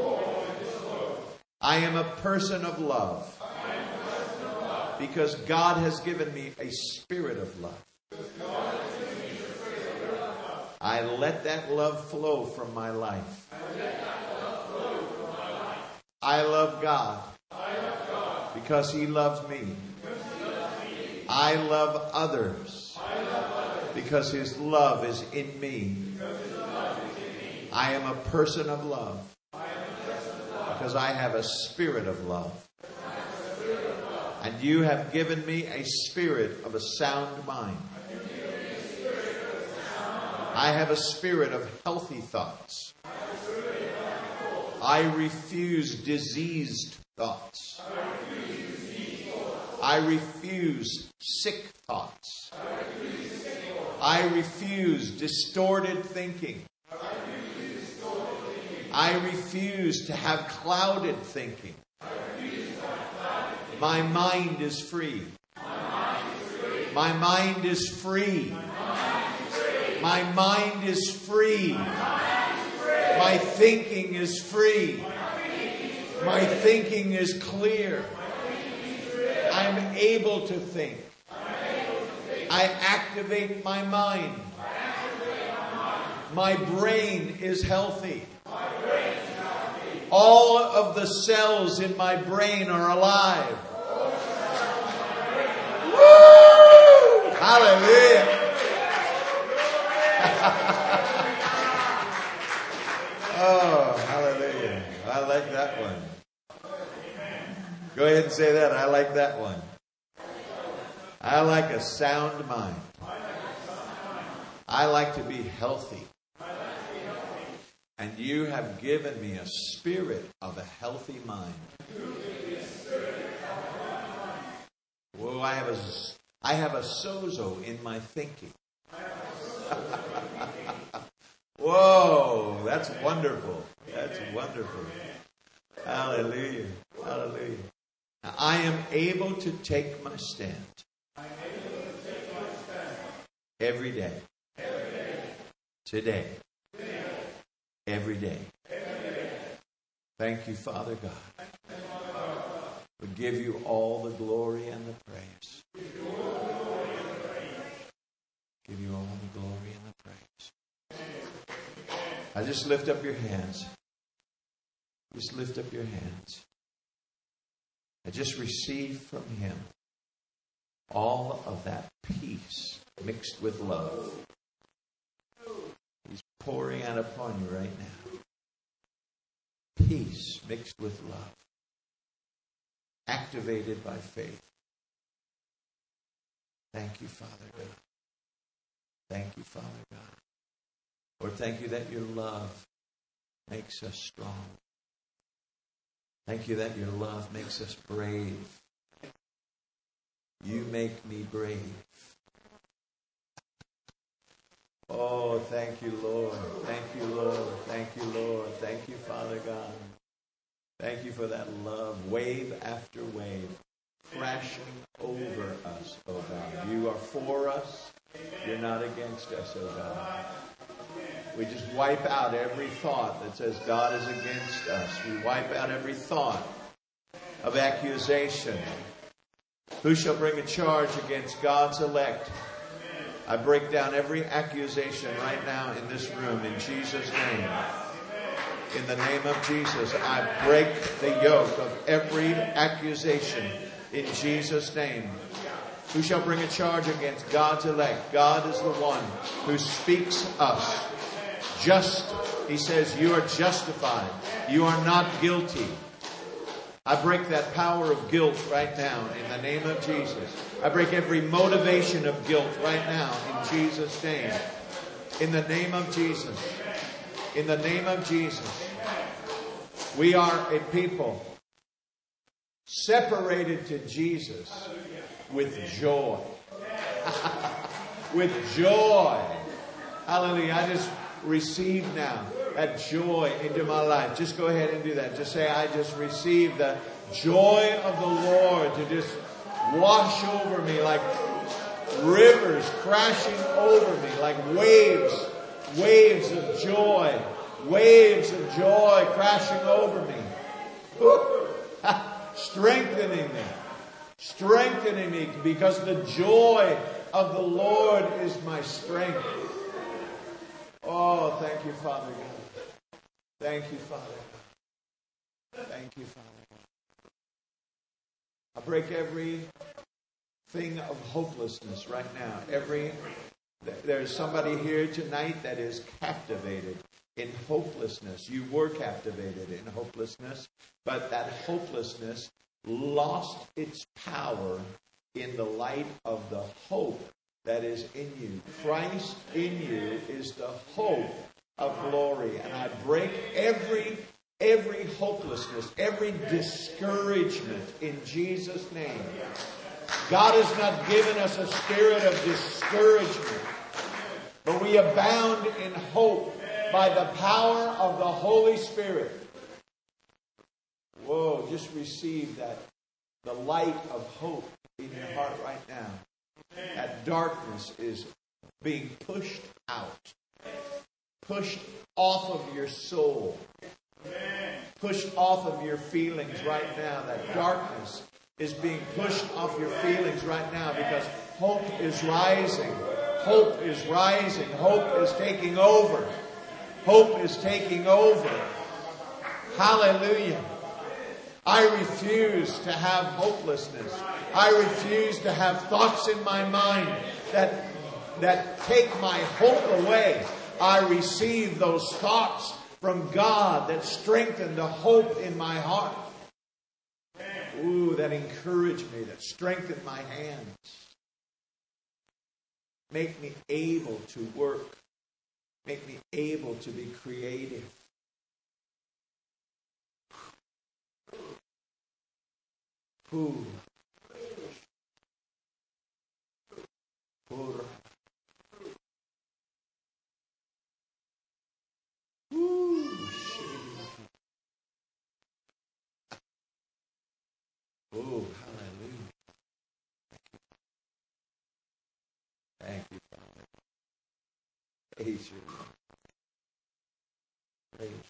I am a person of love because God has given me a spirit of love. I let that love flow from my life. I love God because He loves me. I love others because His love is in me. I am a person of love because I have a spirit of love. And you have given me a spirit of a sound mind. I have a spirit of healthy thoughts. I refuse diseased thoughts. I refuse sick thoughts. I refuse distorted thinking. I refuse to have clouded thinking. My mind is free. My mind is free. My mind is free. My thinking is free. My thinking is clear. I'm able to think. I activate my mind. My brain is healthy. All of the cells in my brain are alive. Woo! Hallelujah. Oh, hallelujah. I like that one. Go ahead and say that. I like that one. I like a sound mind. I like to be healthy. And you have given me a spirit of a healthy mind. Whoa, I have a, I have a sozo in my thinking. Whoa, that's wonderful. That's wonderful. Hallelujah. Hallelujah. Now, I am able to take my stand every day. Today. Every day. Thank you, Father God. We give you all the glory and the praise. Give you all the glory and the praise. I just lift up your hands. Just lift up your hands. I just receive from Him all of that peace mixed with love. He's pouring out upon you right now. Peace mixed with love. Activated by faith. Thank you, Father God. Thank you, Father God. Lord, thank you that your love makes us strong. Thank you that your love makes us brave. You make me brave. Oh, thank you, Lord. Thank you, Lord. Thank you, Lord. Thank you, Father God. Thank you for that love, wave after wave, crashing over us, oh God. You are for us. You're not against us, oh God. We just wipe out every thought that says God is against us. We wipe out every thought of accusation. Who shall bring a charge against God's elect? I break down every accusation right now in this room in Jesus' name. In the name of Jesus, I break the yoke of every accusation in Jesus' name. Who shall bring a charge against God's elect? God is the one who speaks us just. He says, you are justified. You are not guilty. I break that power of guilt right now in the name of Jesus. I break every motivation of guilt right now in Jesus' name. In the name of Jesus. In the name of Jesus. We are a people separated to Jesus with joy. With joy. Hallelujah. I just receive now that joy into my life. Just go ahead and do that. Just say, I just receive the joy of the Lord to just wash over me like rivers crashing over me, like waves, waves of joy, waves of joy crashing over me. Strengthening me, strengthening me because the joy of the Lord is my strength. Oh, thank you, Father God. Thank you, Father God. Thank you, Father God. I break every thing of hopelessness right now. Every there's somebody here tonight that is captivated in hopelessness. You were captivated in hopelessness, but that hopelessness lost its power in the light of the hope that is in you. Christ in you is the hope of glory. And I break every every hopelessness, every discouragement in Jesus' name. God has not given us a spirit of discouragement, but we abound in hope by the power of the Holy Spirit. Whoa, just receive that, the light of hope in your heart right now. That darkness is being pushed out, pushed off of your soul, pushed off of your feelings right now. That darkness is being pushed off your feelings right now because hope is rising. Hope is rising. Hope is taking over. Hope is taking over. Hallelujah. I refuse to have hopelessness. I refuse to have thoughts in my mind that, that take my hope away. I receive those thoughts from God that strengthen the hope in my heart. Ooh, that encourage me, that strengthen my hands. Make me able to work. Make me able to be creative. Ooh. Ooh. Ooh. Oh, hallelujah. Thank you, Father. Praise you. Praise you.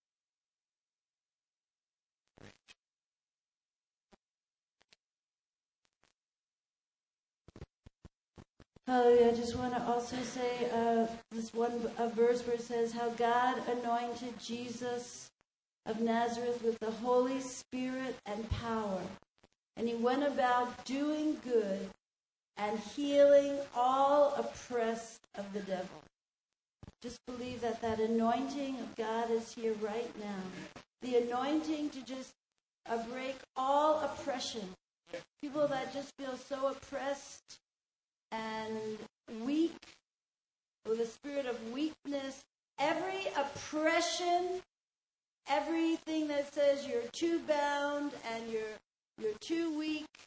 Hallelujah. I just want to also say uh, this one a verse where it says how God anointed Jesus of Nazareth with the Holy Spirit and power. And he went about doing good and healing all oppressed of the devil. Just believe that that anointing of God is here right now. The anointing to just uh, break all oppression. People that just feel so oppressed and weak, with a spirit of weakness. Every oppression, everything that says you're too bound and you're you're too weak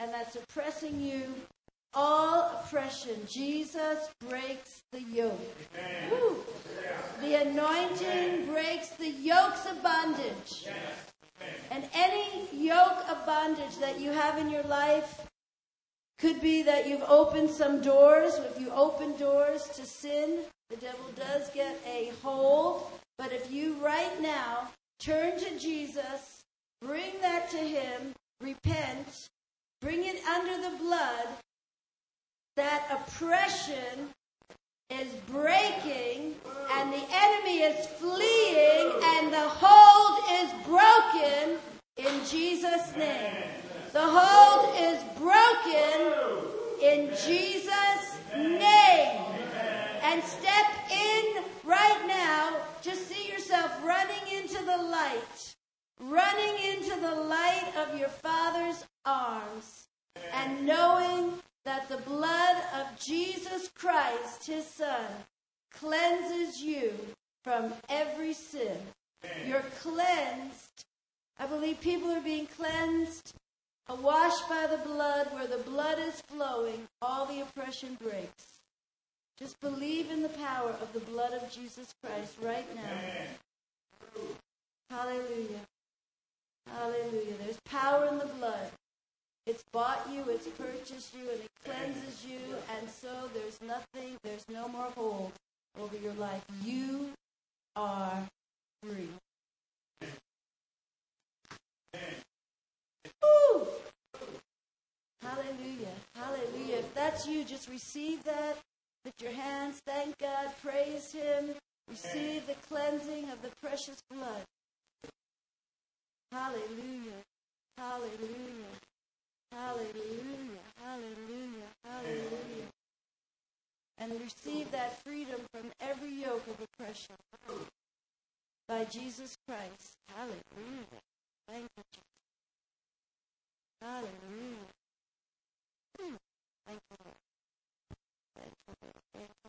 and that's oppressing you, all oppression, Jesus breaks the yoke. Woo. The anointing breaks the yokes of bondage. And any yoke of bondage that you have in your life could be that you've opened some doors. If you open doors to sin, the devil does get a hold. But if you right now turn to Jesus, bring that to him, repent, bring it under the blood, that oppression is breaking and the enemy is fleeing and the hold is broken in Jesus' name. The hold is broken in Jesus' name. And step in right now. Just see yourself running into the light. Running into the light of your Father's arms. And knowing that the blood of Jesus Christ, his Son, cleanses you from every sin. You're cleansed. I believe people are being cleansed, washed by the blood. Where the blood is flowing, all the oppression breaks. Just believe in the power of the blood of Jesus Christ right now. Hallelujah. Hallelujah. There's power in the blood. It's bought you, it's purchased you, and it cleanses you. And so there's nothing, there's no more hold over your life. You are free. Woo! Hallelujah. Hallelujah. If that's you, just receive that. Lift your hands. Thank God. Praise him. Receive the cleansing of the precious blood. Hallelujah. Hallelujah. Hallelujah. Hallelujah. Hallelujah. And receive that freedom from every yoke of oppression by Jesus Christ. Hallelujah. Thank you, Jesus. Hallelujah. Thank you, Lord. Thank you, Lord. Thank you.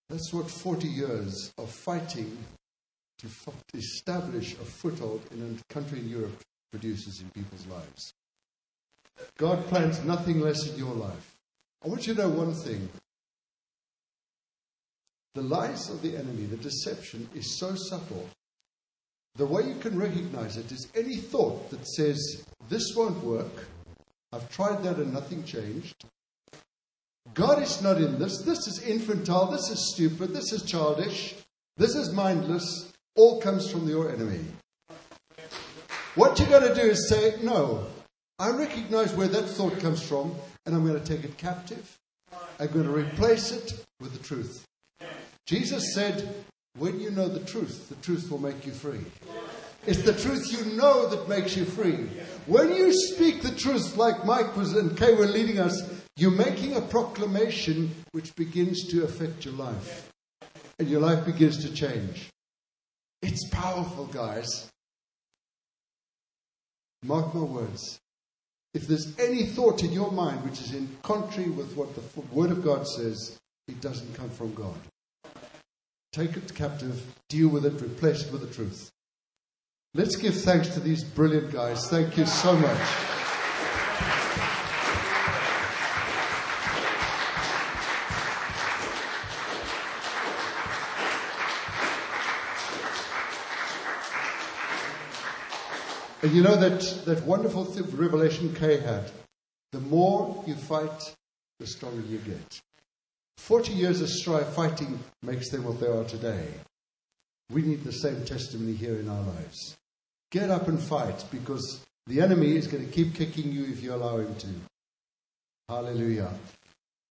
That's what forty years of fighting to f- establish a foothold in a country in Europe produces in people's lives. God plans nothing less in your life. I want you to know one thing. The lies of the enemy, the deception, is so subtle. The way you can recognize it is any thought that says, this won't work, I've tried that and nothing changed. God is not in this. This is infantile. This is stupid. This is childish. This is mindless. All comes from your enemy. What you're going to do is say, no, I recognize where that thought comes from, and I'm going to take it captive. I'm going to replace it with the truth. Jesus said, when you know the truth, the truth will make you free. It's the truth you know that makes you free. When you speak the truth, like Mike was and Kay were leading us, you're making a proclamation which begins to affect your life. And your life begins to change. It's powerful, guys. Mark my words. If there's any thought in your mind which is in contrary with what the Word of God says, it doesn't come from God. Take it captive, deal with it, replace it with the truth. Let's give thanks to these brilliant guys. Thank you so much. And you know that, that wonderful th- revelation Kay had. The more you fight, the stronger you get. Forty years of strife fighting makes them what they are today. We need the same testimony here in our lives. Get up and fight, because the enemy is going to keep kicking you if you allow him to. Hallelujah.